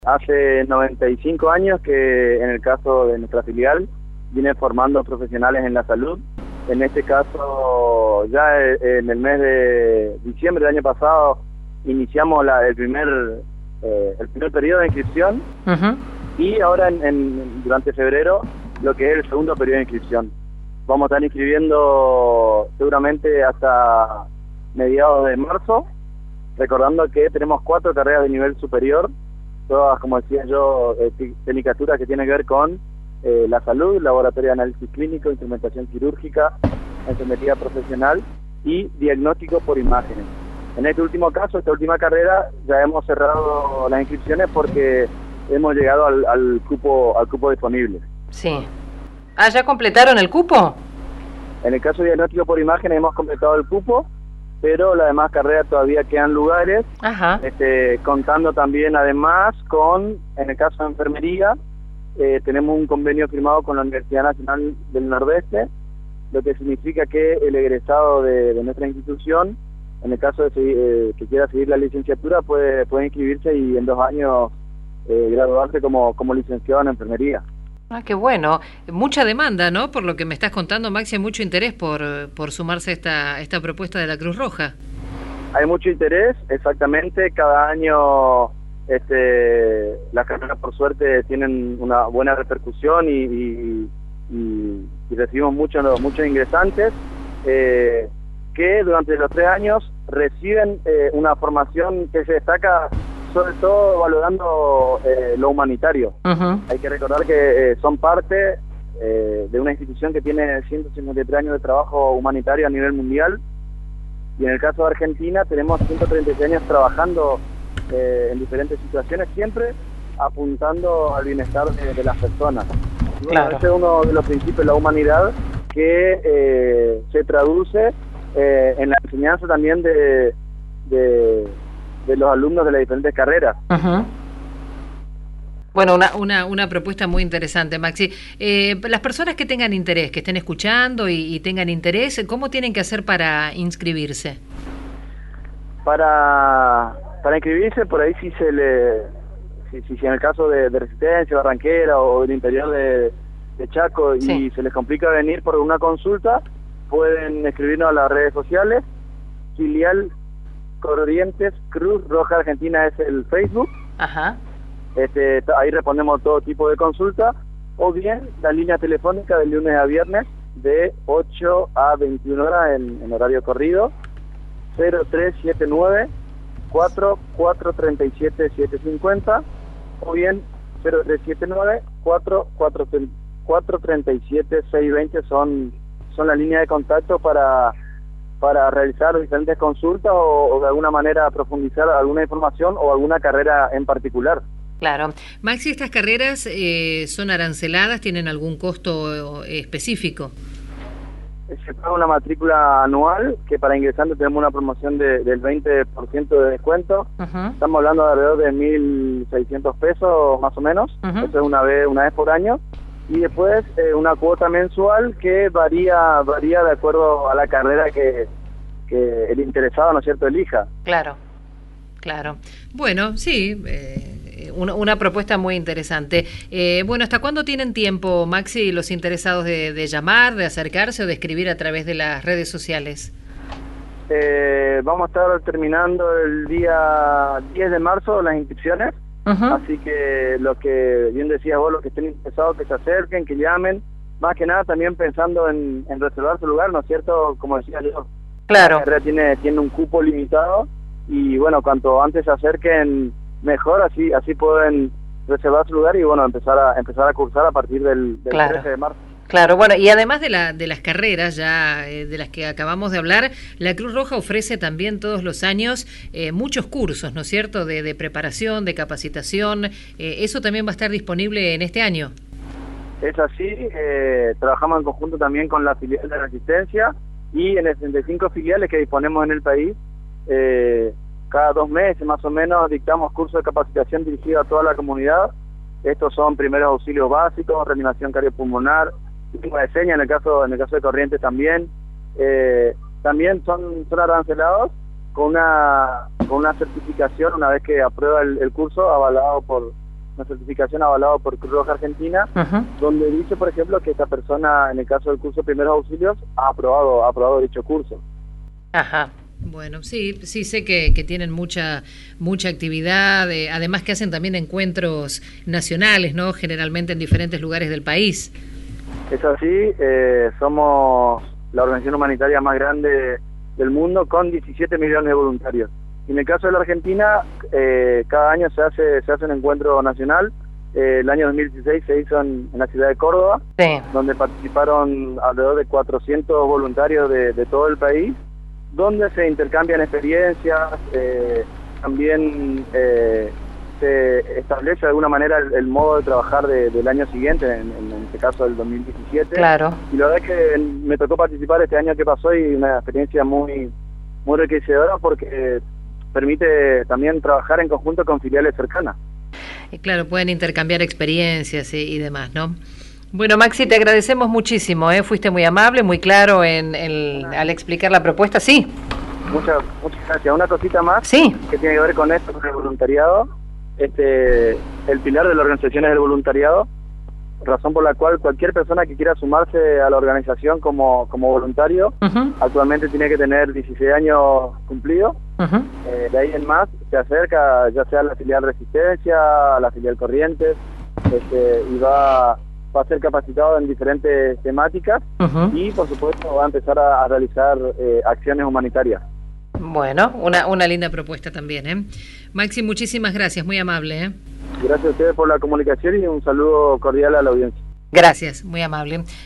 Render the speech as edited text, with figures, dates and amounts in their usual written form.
Hace 95 años que en el caso de nuestra filial viene formando profesionales en la salud. En este caso, ya en el mes de diciembre del año pasado iniciamos el primer periodo de inscripción. Y ahora durante febrero lo que es el segundo periodo de inscripción. Vamos a estar inscribiendo seguramente hasta mediados de marzo, recordando que tenemos 4 carreras de nivel superior, todas, como decía yo, tecnicaturas que tienen que ver con la salud, laboratorio de análisis clínico, instrumentación quirúrgica, enfermería profesional y diagnóstico por imágenes. En este último caso, esta última carrera, ya hemos cerrado las inscripciones porque hemos llegado al cupo disponible. Sí. Ah, ¿ya completaron el cupo? En el caso de diagnóstico por imágenes hemos completado el cupo, pero las demás carreras todavía quedan lugares. Ajá. Contando también además con, en el caso de enfermería, tenemos un convenio firmado con la Universidad Nacional del Nordeste, lo que significa que el egresado de nuestra institución, en el caso de que quiera seguir la licenciatura, puede inscribirse y en 2 años graduarse como licenciado en enfermería. Ah, qué bueno. Mucha demanda, ¿no? Por lo que me estás contando, Maxi, hay mucho interés por sumarse a esta propuesta de la Cruz Roja. Hay mucho interés, exactamente. Cada año las carreras, por suerte, tienen una buena repercusión y recibimos muchos ingresantes que durante los 3 años reciben una formación que se destaca sobre todo valorando lo humanitario. Hay que recordar que son parte de una institución que tiene 153 años de trabajo humanitario a nivel mundial, y en el caso de Argentina tenemos 136 años trabajando en diferentes situaciones, siempre apuntando al bienestar de las personas. Y bueno, Claro. este es uno de los principios de la humanidad que se traduce en la enseñanza también de los alumnos de las diferentes carreras. Bueno, una propuesta muy interesante, Maxi. Las personas que tengan interés, que estén escuchando y tengan interés, ¿cómo tienen que hacer para inscribirse? Para inscribirse, por ahí si en el caso de Resistencia, Barranquera o del interior de Chaco, Sí. y se les complica venir por una consulta, pueden escribirnos a las redes sociales. Filial Corrientes Cruz Roja Argentina es el Facebook. Ajá. Ahí respondemos todo tipo de consulta, o bien la línea telefónica de lunes a viernes de 8 a 21 horas en horario corrido, 0379 4437 750, o bien 0379 4437 620 son la línea de contacto para realizar diferentes consultas o de alguna manera profundizar alguna información o alguna carrera en particular. Claro. Maxi, ¿estas carreras son aranceladas? ¿Tienen algún costo específico? Se paga una matrícula anual, que para ingresantes tenemos una promoción del 20% de descuento. Estamos hablando de alrededor de 1.600 pesos más o menos. Eso es una vez por año. Y después una cuota mensual que varía de acuerdo a la carrera que el interesado, ¿no es cierto?, elija. Claro. Bueno, sí, una propuesta muy interesante. Bueno, ¿hasta cuándo tienen tiempo, Maxi, los interesados de llamar, de acercarse o de escribir a través de las redes sociales? Vamos a estar terminando el día 10 de marzo las inscripciones. Así que los que, bien decías vos, los que estén interesados, que se acerquen, que llamen, más que nada también pensando en reservar su lugar, ¿no es cierto? Como decía yo, Claro. la carrera tiene un cupo limitado, y bueno, cuanto antes se acerquen mejor, así pueden reservar su lugar y bueno, empezar a cursar a partir del Claro. 13 de marzo. Claro, bueno, y además de las carreras ya de las que acabamos de hablar, la Cruz Roja ofrece también todos los años muchos cursos, ¿no es cierto?, de preparación, de capacitación. ¿Eso también va a estar disponible en este año? Es así, trabajamos en conjunto también con la filial de Resistencia, y en las 65 filiales que disponemos en el país, cada 2 meses más o menos dictamos cursos de capacitación dirigidos a toda la comunidad. Estos son primeros auxilios básicos, reanimación cardiopulmonar, lengua de señas en el caso de Corrientes también. También son arancelados con una certificación una vez que aprueba el curso, avalado por una certificación avalada por Cruz Roja Argentina, donde dice, por ejemplo, que esta persona, en el caso del curso de primeros auxilios, ha aprobado dicho curso. Ajá. Bueno, sí sé que tienen mucha actividad, además que hacen también encuentros nacionales, ¿no? Generalmente en diferentes lugares del país. Es así, somos la organización humanitaria más grande del mundo con 17 millones de voluntarios. Y en el caso de la Argentina, cada año se hace un encuentro nacional. El año 2016 se hizo en la ciudad de Córdoba, sí, donde participaron alrededor de 400 voluntarios de todo el país, donde se intercambian experiencias, también se establece de alguna manera el modo de trabajar del año siguiente, en este caso del 2017. Claro. Y la verdad es que me tocó participar este año que pasó y una experiencia muy enriquecedora porque permite también trabajar en conjunto con filiales cercanas. Y claro, pueden intercambiar experiencias y demás, ¿no? Bueno, Maxi, te agradecemos muchísimo, fuiste muy amable, muy claro al explicar la propuesta, sí. Muchas gracias. Una cosita más, sí, que tiene que ver con esto, con el voluntariado. El pilar de la organización es el voluntariado, razón por la cual cualquier persona que quiera sumarse a la organización como voluntario, actualmente tiene que tener 16 años cumplidos. De ahí en más se acerca ya sea a la filial Resistencia, a la filial Corrientes, y va a ser capacitado en diferentes temáticas y por supuesto va a empezar a realizar acciones humanitarias. Bueno, una linda propuesta también, Maxi, muchísimas gracias, muy amable. Gracias a ustedes por la comunicación y un saludo cordial a la audiencia. Gracias, muy amable.